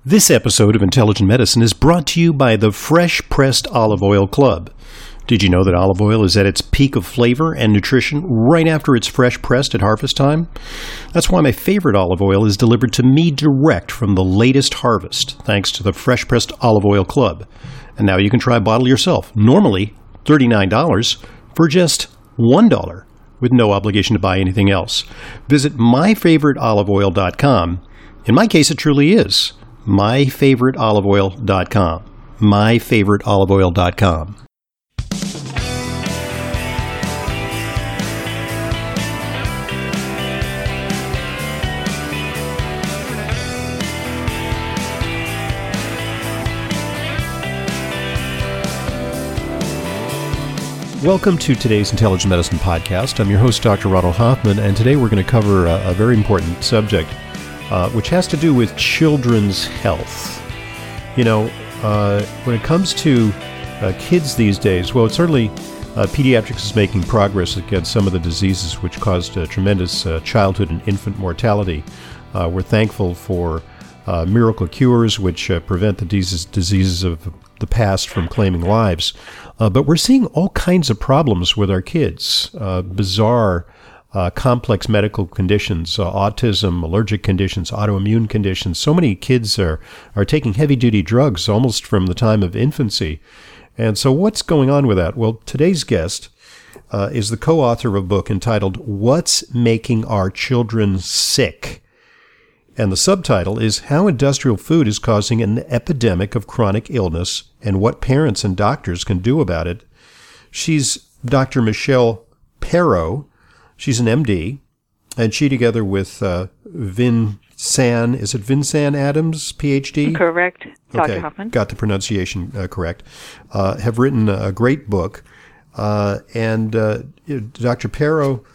This episode of Intelligent Medicine is brought to you by the Fresh Pressed Olive Oil Club. Did you know that olive oil is at its peak of flavor and nutrition right after it's fresh pressed at harvest time? That's why my favorite olive oil is delivered to me direct from the latest harvest, thanks to the Fresh Pressed Olive Oil Club. And now you can try a bottle yourself, normally $39 for just $1, with no obligation to buy anything else. Visit myfavoriteoliveoil.com. In my case, it truly is myfavoriteoliveoil.com. myfavoriteoliveoil.com. Welcome to today's Intelligent Medicine podcast. I'm your host, Dr. Ronald Hoffman, and today we're going to cover a very important subject, which has to do with children's health. You know, when it comes to kids these days, well, certainly pediatrics is making progress against some of the diseases which caused tremendous childhood and infant mortality. We're thankful for miracle cures which prevent the diseases of the past from claiming lives. But we're seeing all kinds of problems with our kids, bizarre, complex medical conditions, autism, allergic conditions, autoimmune conditions. So many kids are taking heavy-duty drugs almost from the time of infancy. And so what's going on with that? Well, today's guest is the co-author of a book entitled What's Making Our Children Sick? And the subtitle is How Industrial Food is Causing an Epidemic of Chronic Illness and What Parents and Doctors Can Do About It. She's Dr. Michelle Pero. She's an MD, and she, together with Vinsan, is it Vinsan Adams, PhD? Correct, Dr. Okay, Hoffman. got the pronunciation correct. Have written a great book, and Dr. Pero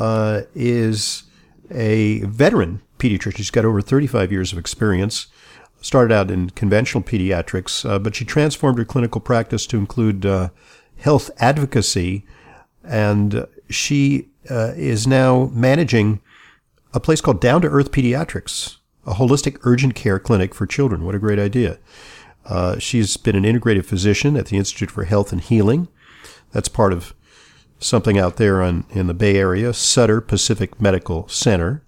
is a veteran pediatrician. She's got over 35 years of experience. Started out in conventional pediatrics, but she transformed her clinical practice to include health advocacy, and she is now managing a place called Down to Earth Pediatrics, a holistic urgent care clinic for children. What a great idea. She's been an integrative physician at the Institute for Health and Healing. That's part of something out there in the Bay Area, Sutter Pacific Medical Center.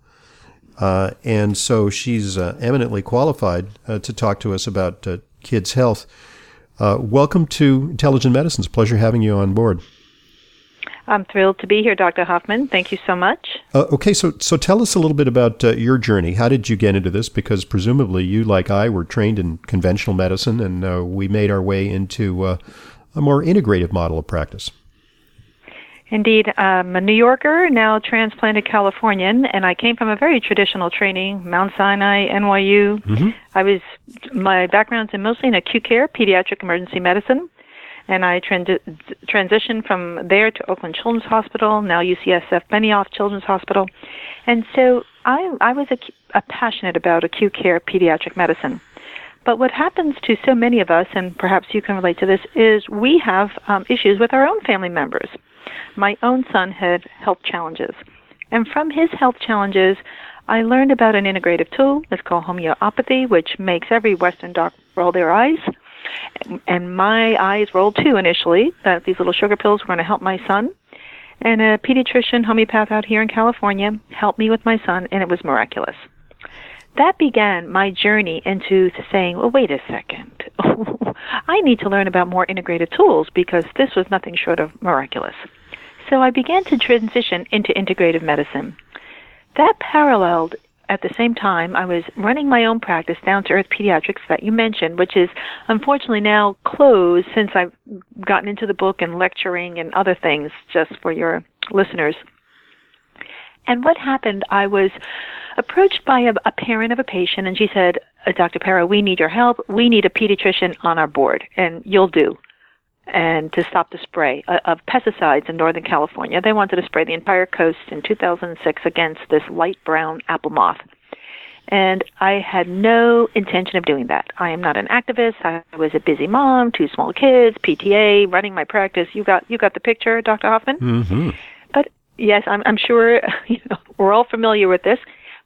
And so she's eminently qualified to talk to us about kids' health. Welcome to Intelligent Medicine. It's a pleasure having you on board. I'm thrilled to be here, Dr. Hoffman. Thank you so much. Okay, so tell us a little bit about your journey. How did you get into this? Because presumably you, like I, were trained in conventional medicine, and we made our way into a more integrative model of practice. Indeed, I'm a New Yorker, now transplanted Californian, and I came from a very traditional training, Mount Sinai, NYU. Mm-hmm. My background's mostly in acute care, pediatric emergency medicine, and I transitioned from there to Oakland Children's Hospital, now UCSF Benioff Children's Hospital. And so I was passionate about acute care pediatric medicine. But what happens to so many of us, and perhaps you can relate to this, is we have issues with our own family members. My own son had health challenges. And from his health challenges, I learned about an integrative tool. It's called homeopathy, which makes every Western doctor roll their eyes. And my eyes rolled too initially, that these little sugar pills were going to help my son. And a pediatrician homeopath out here in California helped me with my son, and it was miraculous. That began my journey into saying, well, wait a second. I need to learn about more integrated tools because this was nothing short of miraculous. So I began to transition into integrative medicine. That paralleled, at the same time, I was running my own practice, Down to Earth Pediatrics, that you mentioned, which is unfortunately now closed since I've gotten into the book and lecturing and other things, just for your listeners. And what happened, I was approached by a parent of a patient, and she said, Dr. Pero, we need your help. We need a pediatrician on our board, and you'll do. And to stop the spray of pesticides in Northern California. They wanted to spray the entire coast in 2006 against this light brown apple moth. And I had no intention of doing that. I am not an activist. I was a busy mom, 2 small kids, PTA, running my practice. You got the picture, Dr. Hoffman? Mm-hmm. But yes, I'm sure we're all familiar with this. But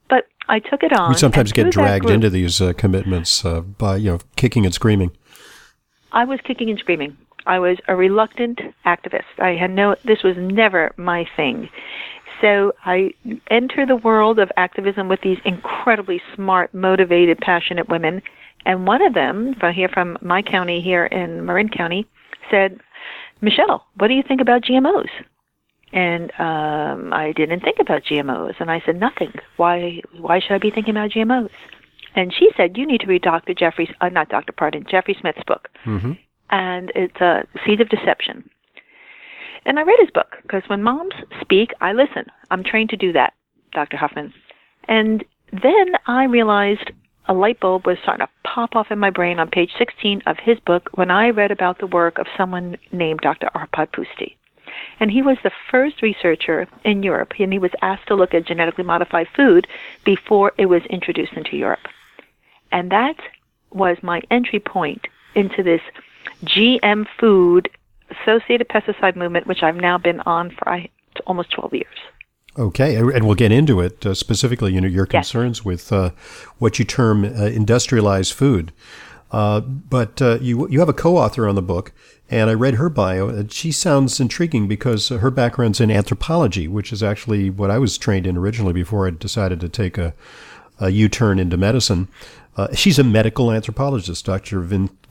I took it on. We sometimes get dragged group, into these commitments by, kicking and screaming. I was kicking and screaming. I was a reluctant activist. This was never my thing. So I enter the world of activism with these incredibly smart, motivated, passionate women. And one of them, from my county here in Marin County, said, Michelle, what do you think about GMOs? And I didn't think about GMOs. And I said, nothing. Why should I be thinking about GMOs? And she said, you need to read Jeffrey Smith's book. Mm-hmm. And it's Seeds of Deception. And I read his book, because when moms speak, I listen. I'm trained to do that, Dr. Hoffman. And then I realized a light bulb was starting to pop off in my brain on page 16 of his book when I read about the work of someone named Dr. Arpad Pusztai. And he was the first researcher in Europe, and he was asked to look at genetically modified food before it was introduced into Europe. And that was my entry point into this GM food associated pesticide movement, which I've now been on for almost 12 years. Okay, and we'll get into it specifically. Your concerns with what you term industrialized food. But you have a co-author on the book, and I read her bio. And she sounds intriguing because her background's in anthropology, which is actually what I was trained in originally before I decided to take a U-turn into medicine. She's a medical anthropologist, Dr.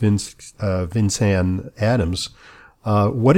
Vinsanne Adams. What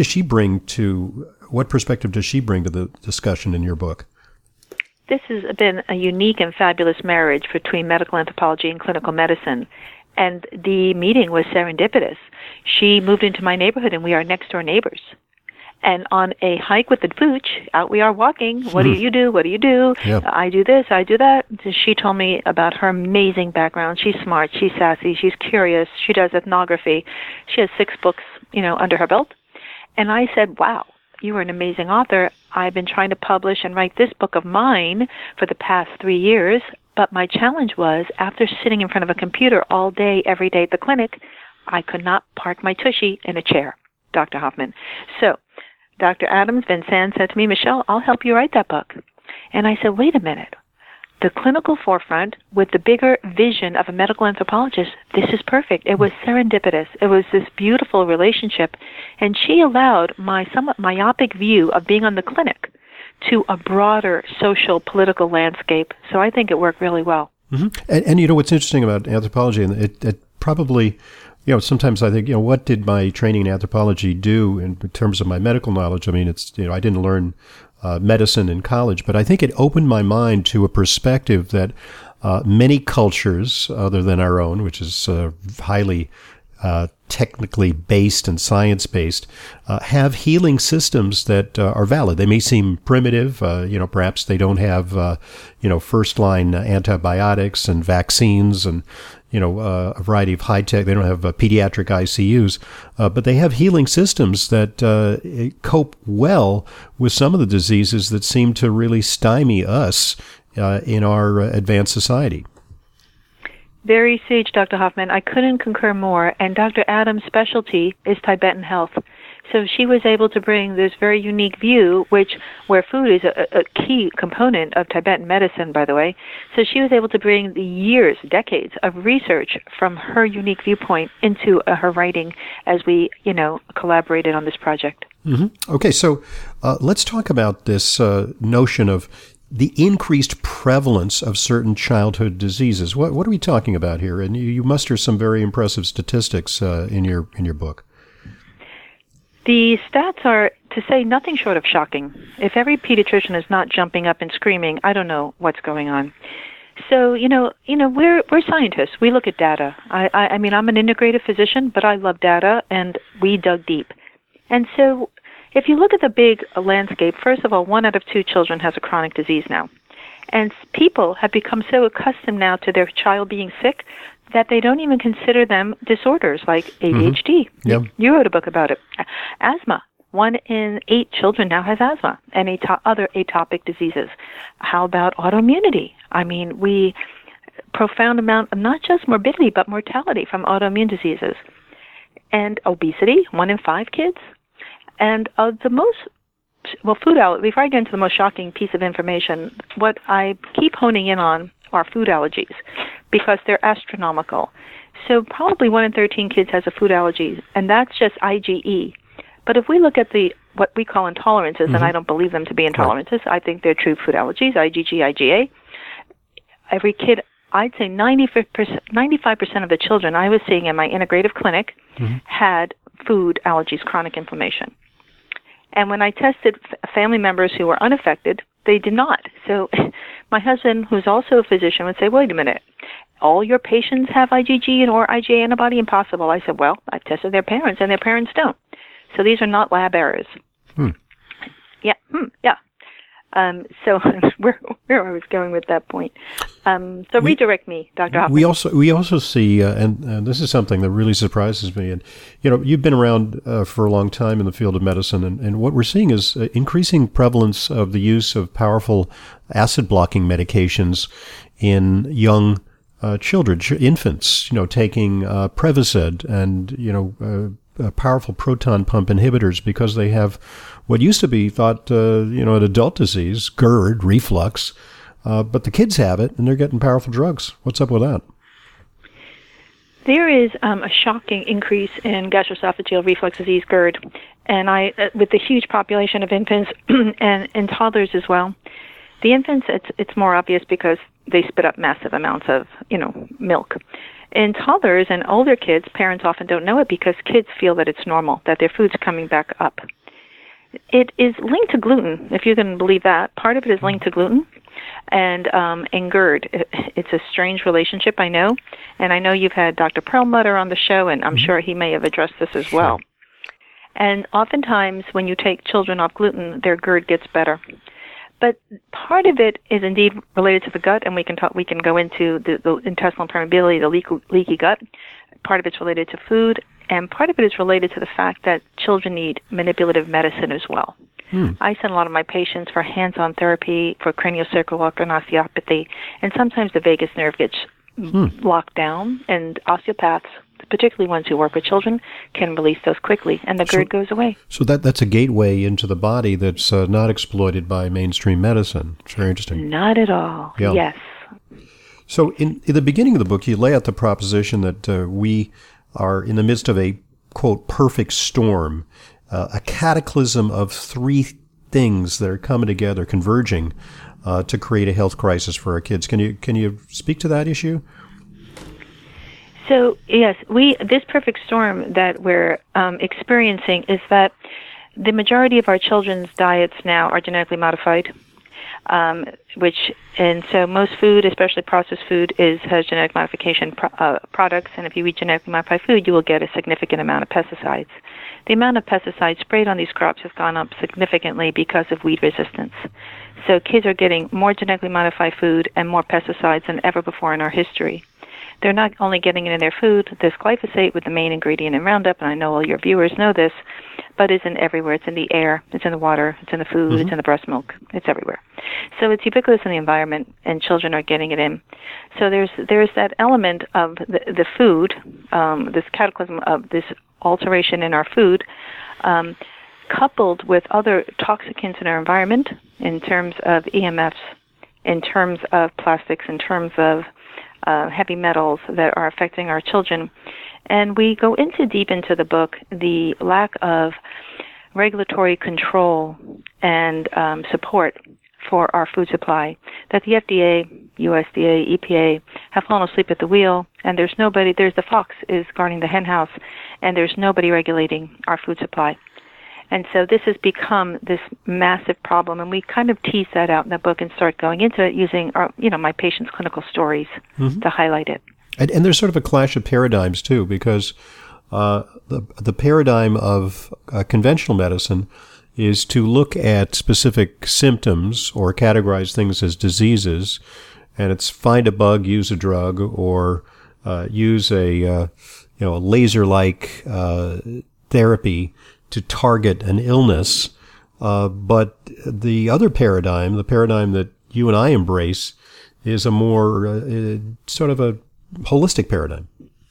perspective does she bring to the discussion in your book? This has been a unique and fabulous marriage between medical anthropology and clinical medicine. And the meeting was serendipitous. She moved into my neighborhood, and we are next-door neighbors. And on a hike with the pooch, out we are walking. What do you do? What do you do? Yep. I do this, I do that. She told me about her amazing background. She's smart, she's sassy, she's curious, she does ethnography. She has 6 books, under her belt. And I said, wow, you are an amazing author. I've been trying to publish and write this book of mine for the past 3 years. But my challenge was, after sitting in front of a computer all day, every day at the clinic, I could not park my tushy in a chair, Dr. Hoffman. So Dr. Adams Vinsanne said to me, Michelle, I'll help you write that book. And I said, wait a minute. The clinical forefront with the bigger vision of a medical anthropologist, this is perfect. It was serendipitous. It was this beautiful relationship. And she allowed my somewhat myopic view of being on the clinic to a broader social, political landscape. So I think it worked really well. Mm-hmm. And what's interesting about anthropology, and it probably, sometimes I think, what did my training in anthropology do in terms of my medical knowledge? I mean, it's, I didn't learn medicine in college, but I think it opened my mind to a perspective that many cultures, other than our own, which is highly technically based and science-based, have healing systems that are valid. They may seem primitive. Perhaps they don't have, first-line antibiotics and vaccines and, a variety of high-tech. They don't have pediatric ICUs, but they have healing systems that cope well with some of the diseases that seem to really stymie us in our advanced society. Very sage, Dr. Hoffman. I couldn't concur more. And Dr. Adams' specialty is Tibetan health. So she was able to bring this very unique view, where food is a key component of Tibetan medicine, by the way. So she was able to bring the years, decades of research from her unique viewpoint into her writing as we, collaborated on this project. Mm-hmm. Okay, so let's talk about this notion of the increased prevalence of certain childhood diseases. What are we talking about here? And you muster some very impressive statistics in your book. The stats are, to say nothing short of shocking. If every pediatrician is not jumping up and screaming, I don't know what's going on. So, we're scientists. We look at data. I mean, I'm an integrative physician, but I love data, and we dug deep. And so if you look at the big landscape, first of all, 1 out of 2 children has a chronic disease now. And people have become so accustomed now to their child being sick that they don't even consider them disorders like ADHD. Mm-hmm. Yep. You wrote a book about it. Asthma. 1 in 8 children now has asthma and other atopic diseases. How about autoimmunity? I mean, profound amount of not just morbidity, but mortality from autoimmune diseases. And obesity, 1 in 5 kids. And food allergy, before I get into the most shocking piece of information, what I keep honing in on are food allergies because they're astronomical. So probably 1 in 13 kids has a food allergy, and that's just IgE. But if we look at what we call intolerances, and I don't believe them to be intolerances, I think they're true food allergies, IgG, IgA. Every kid, I'd say 95% of the children I was seeing in my integrative clinic had food allergies, chronic inflammation. And when I tested family members who were unaffected, they did not. So my husband, who's also a physician, would say, wait a minute, all your patients have IgG or IgA antibody? Impossible. I said, well, I've tested their parents, and their parents don't. So these are not lab errors. Yeah. So where I was going with that point. So redirect me, Dr. Hoffman. We also see, and this is something that really surprises me. And you've been around for a long time in the field of medicine, and what we're seeing is increasing prevalence of the use of powerful acid blocking medications in young children, infants. Taking Prevacid and powerful proton pump inhibitors because they have what used to be thought, an adult disease, GERD, reflux, but the kids have it and they're getting powerful drugs. What's up with that? There is a shocking increase in gastroesophageal reflux disease, GERD, and with the huge population of infants and toddlers as well. The infants, it's more obvious because they spit up massive amounts of, milk. In toddlers and older kids, parents often don't know it because kids feel that it's normal, that their food's coming back up. It is linked to gluten, if you can believe that. Part of it is linked to gluten and GERD. It's a strange relationship, I know. And I know you've had Dr. Perlmutter on the show, and I'm sure he may have addressed this as well. And oftentimes, when you take children off gluten, their GERD gets better. But part of it is indeed related to the gut, and we can go into the intestinal permeability, the leaky gut. Part of it's related to food, and part of it is related to the fact that children need manipulative medicine as well. I send a lot of my patients for hands-on therapy for craniosacral osteopathy, and sometimes the vagus nerve gets locked down, and osteopaths, particularly ones who work with children, can release those quickly, and the GERD goes away. So that's a gateway into the body that's not exploited by mainstream medicine. It's very interesting. Not at all. Yeah. Yes. So in the beginning of the book, you lay out the proposition that we are in the midst of a, quote, perfect storm, a cataclysm of three things that are coming together, converging to create a health crisis for our kids. Can you speak to that issue? So yes, this perfect storm that we're experiencing is that the majority of our children's diets now are genetically modified, and so most food, especially processed food, has genetic modification products. And if you eat genetically modified food, you will get a significant amount of pesticides. The amount of pesticides sprayed on these crops has gone up significantly because of weed resistance. So kids are getting more genetically modified food and more pesticides than ever before in our history. They're not only getting it in their food. There's glyphosate with the main ingredient in Roundup, and I know all your viewers know this, but it's in everywhere. It's in the air, it's in the water, it's in the food, it's in the breast milk. It's everywhere. So it's ubiquitous in the environment, and children are getting it in. So there's that element of the food, this cataclysm of this alteration in our food, coupled with other toxicants in our environment in terms of EMFs, in terms of plastics, in terms of heavy metals that are affecting our children. And we go deep into the book the lack of regulatory control and support for our food supply, that the FDA, USDA, EPA have fallen asleep at the wheel, and there's the fox is guarding the hen house, and there's nobody regulating our food supply. And so this has become this massive problem, and we kind of tease that out in the book and start going into it using my patients' clinical stories to highlight it. And there's sort of a clash of paradigms too, because the paradigm of conventional medicine is to look at specific symptoms or categorize things as diseases, and it's find a bug, use a drug, or use a laser-like therapy to target an illness. But the other paradigm, the paradigm that you and I embrace, is a more sort of a holistic paradigm.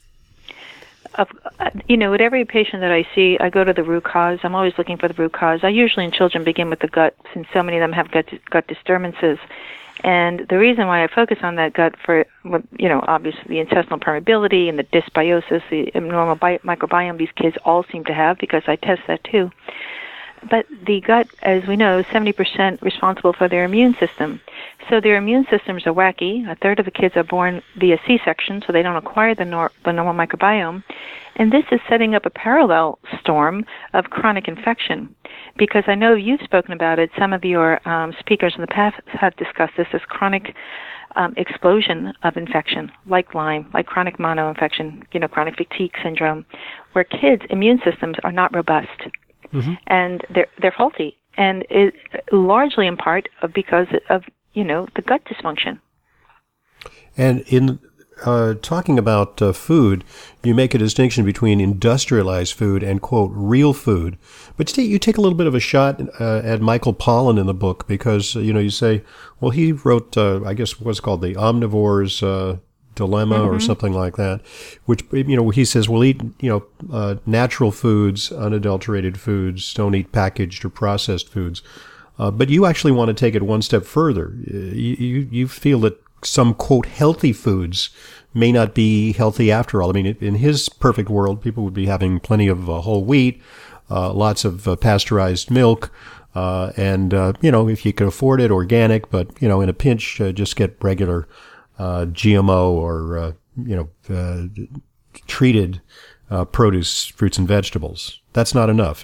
With every patient that I see, I go to the root cause. I'm always looking for the root cause. I usually in children begin with the gut, since so many of them have gut disturbances. And the reason why I focus on that gut for, obviously the intestinal permeability and the dysbiosis, the abnormal microbiome these kids all seem to have, because I test that too. But the gut, as we know, is 70% responsible for their immune system. So their immune systems are wacky. A third of the kids are born via C-section, so they don't acquire the normal microbiome. And this is setting up a parallel storm of chronic infection. Because I know you've spoken about it, some of your speakers in the past have discussed this as chronic explosion of infection, like Lyme, like chronic monoinfection, chronic fatigue syndrome, where kids' immune systems are not robust. Mm-hmm. And they're faulty, and it largely in part because of the gut dysfunction. And in talking about food, you make a distinction between industrialized food and, quote, real food. But you take a little bit of a shot at Michael Pollan in the book, because you say, well, he wrote I guess what's called the Omnivore's Dilemma, mm-hmm. or something like that, which, he says, we'll eat, natural foods, unadulterated foods, don't eat packaged or processed foods. But you actually want to take it one step further. You feel that some, quote, healthy foods may not be healthy after all. I mean, in his perfect world, people would be having plenty of whole wheat, lots of pasteurized milk, and, if you could afford it, organic, but, in a pinch, just get regular GMO or, treated produce, fruits and vegetables. That's not enough.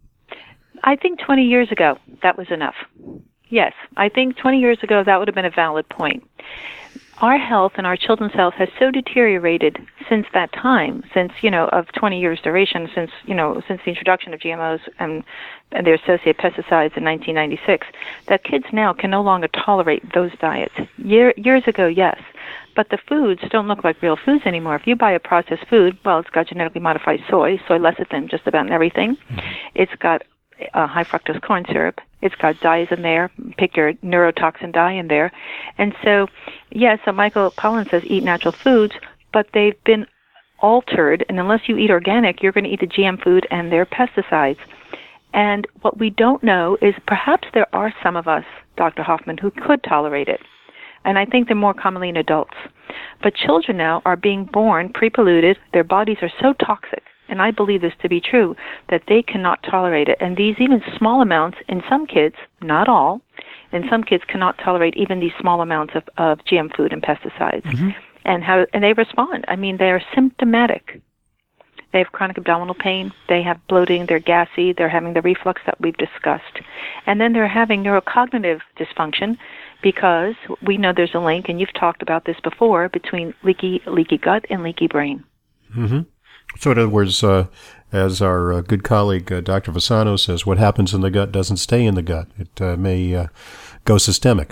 I think 20 years ago, that was enough. Yes, I think 20 years ago, that would have been a valid point. Our health and our children's health has so deteriorated since that time, since, of 20 years duration, since the introduction of GMOs and their associated pesticides in 1996, that kids now can no longer tolerate those diets. Years ago, yes, but the foods don't look like real foods anymore. If you buy a processed food, well, it's got genetically modified soy lecithin, just about everything. It's got high fructose corn syrup. It's got dyes in there. Pick your neurotoxin dye in there. And so, so Michael Pollan says eat natural foods, but they've been altered, and unless you eat organic, you're going to eat the GM food and their pesticides. And what we don't know is perhaps there are some of us, Dr. Hoffman, who could tolerate it. And I think they're more commonly in adults. But children now are being born pre-polluted. Their bodies are so toxic, and I believe this to be true, that they cannot tolerate it. And these even small amounts, in some kids, not all, in some kids cannot tolerate even these small amounts of GM food and pesticides. Mm-hmm. And they respond. I mean, they are symptomatic. They have chronic abdominal pain. They have bloating. They're gassy. They're having the reflux that we've discussed. And then they're having neurocognitive dysfunction, because we know there's a link, and you've talked about this before, between leaky gut and leaky brain. Mm-hmm. So in other words, as our good colleague Dr. Fasano says, what happens in the gut doesn't stay in the gut. It may go systemic.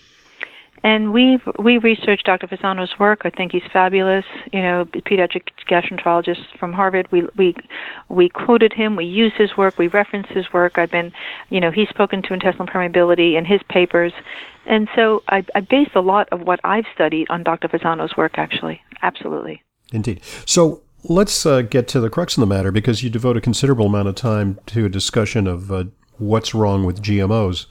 And we researched Dr. Fasano's work. I think he's fabulous. Pediatric gastroenterologist from Harvard. We quoted him. We used his work. We referenced his work. He's spoken to intestinal permeability in his papers. And so I based a lot of what I've studied on Dr. Fasano's work, actually. Absolutely. Indeed. So let's get to the crux of the matter, because you devote a considerable amount of time to a discussion of what's wrong with GMOs.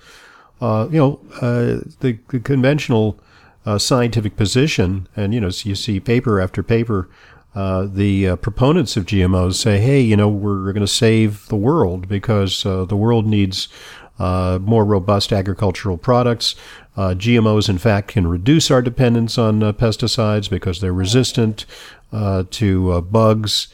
The conventional scientific position, and, you see paper after paper, the proponents of GMOs say, hey, we're going to save the world because the world needs more robust agricultural products. GMOs, in fact, can reduce our dependence on pesticides because they're resistant to bugs.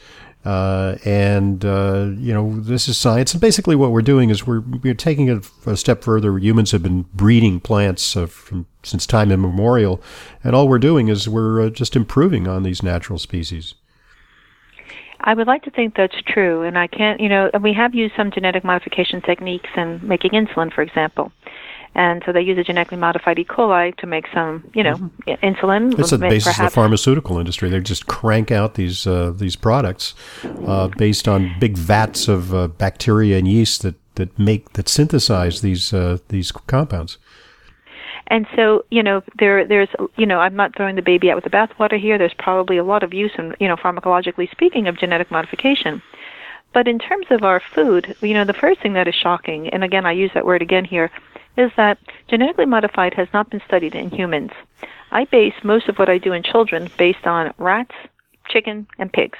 This is science. And basically what we're doing is we're taking it a step further. Humans have been breeding plants since time immemorial. And all we're doing is we're just improving on these natural species. I would like to think that's true. And I can't, and we have used some genetic modification techniques in making insulin, for example. And so they use a genetically modified E. coli to make some, insulin. It's the basis of the pharmaceutical industry. They just crank out these products based on big vats of bacteria and yeast that synthesize these compounds. And so, there's, I'm not throwing the baby out with the bathwater here. There's probably a lot of use in, pharmacologically speaking, of genetic modification. But in terms of our food, the first thing that is shocking, and again, I use that word again here, is that genetically modified has not been studied in humans. I base most of what I do in children based on rats, chicken, and pigs.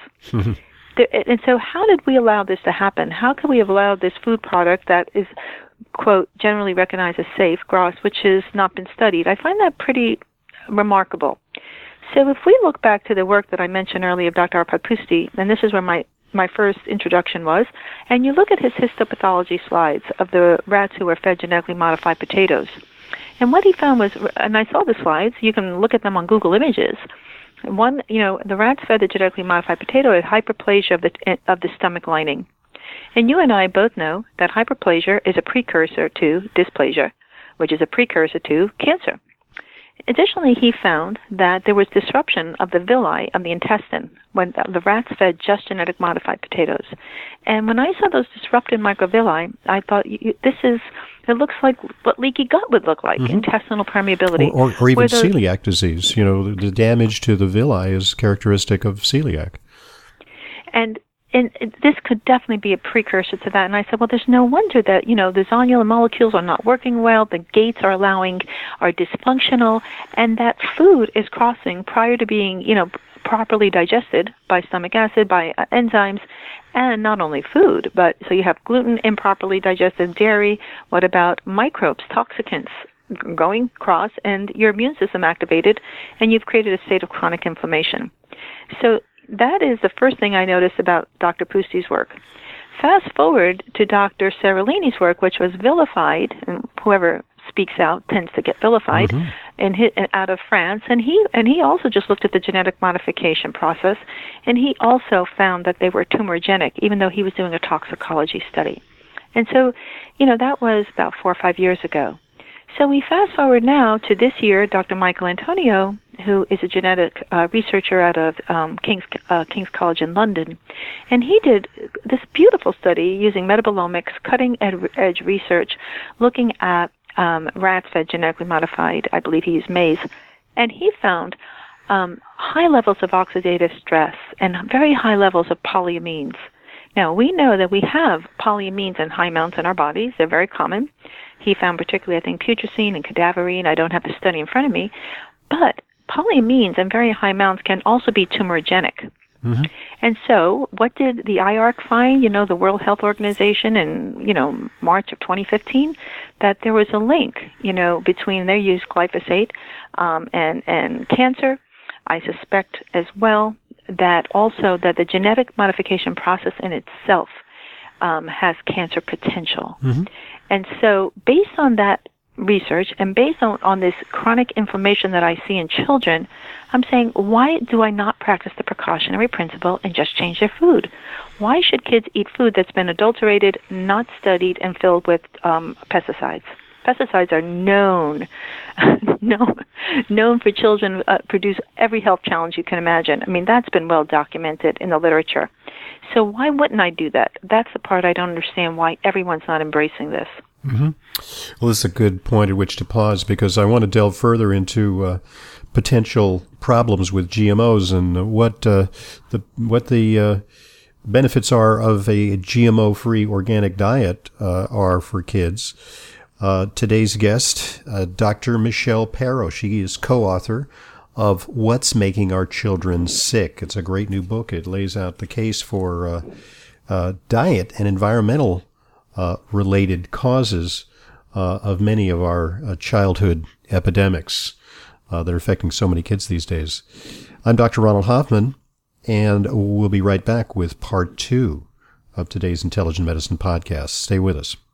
And so how did we allow this to happen? How could we have allowed this food product that is, quote, generally recognized as safe, GRAS, which has not been studied? I find that pretty remarkable. So if we look back to the work that I mentioned earlier of Dr. Arpad Pusztai, and this is where my first introduction was, and you look at his histopathology slides of the rats who were fed genetically modified potatoes. And what he found was, and I saw the slides, you can look at them on Google Images. One, the rats fed the genetically modified potato had hyperplasia of the stomach lining. And you and I both know that hyperplasia is a precursor to dysplasia, which is a precursor to cancer. Additionally, he found that there was disruption of the villi of the intestine when the rats fed just genetic modified potatoes. And when I saw those disrupted microvilli, I thought, it looks like what leaky gut would look like, intestinal permeability. Or even celiac disease. The damage to the villi is characteristic of celiac. And this could definitely be a precursor to that. And I said, well, there's no wonder that, the zonular molecules are not working well, the gates are dysfunctional, and that food is crossing prior to being, properly digested by stomach acid, by enzymes, and not only food, but so you have gluten improperly digested, dairy, what about microbes, toxicants going across, and your immune system activated, and you've created a state of chronic inflammation. So that is the first thing I noticed about Dr. Pusztai's work. Fast forward to Dr. Seralini's work, which was vilified, and whoever speaks out tends to get vilified, out of France, and he also just looked at the genetic modification process, and he also found that they were tumorigenic, even though he was doing a toxicology study. And so, that was about 4 or 5 years ago. So we fast forward now to this year, Dr. Michael Antonio, who is a genetic researcher out of King's College in London, and he did this beautiful study using metabolomics, cutting-edge research, looking at rats fed genetically modified, I believe he used maize, and he found high levels of oxidative stress and very high levels of polyamines. Now, we know that we have polyamines in high amounts in our bodies. They're very common. He found particularly, I think, putrescine and cadaverine. I don't have the study in front of me. But polyamines in very high amounts can also be tumorigenic. And so what did the IARC find, the World Health Organization in, March of 2015? That there was a link, between their use glyphosate and cancer. I suspect as well that the genetic modification process in itself has cancer potential. And so based on that research and based on this chronic inflammation that I see in children, I'm saying, why do I not practice the precautionary principle and just change their food? Why should kids eat food that's been adulterated, not studied, and filled with pesticides? Pesticides are known for children, produce every health challenge you can imagine. I mean, that's been well documented in the literature. So why wouldn't I do that? That's the part I don't understand, why everyone's not embracing this. Well, this is a good point at which to pause, because I want to delve further into potential problems with GMOs and what the benefits are of a GMO-free organic diet are for kids. Today's guest, Dr. Michelle Parrow. She is co-author of What's Making Our Children Sick. It's a great new book. It lays out the case for diet and environmental related causes of many of our childhood epidemics that are affecting so many kids these days. I'm Dr. Ronald Hoffman, and we'll be right back with part 2 of today's Intelligent Medicine podcast. Stay with us.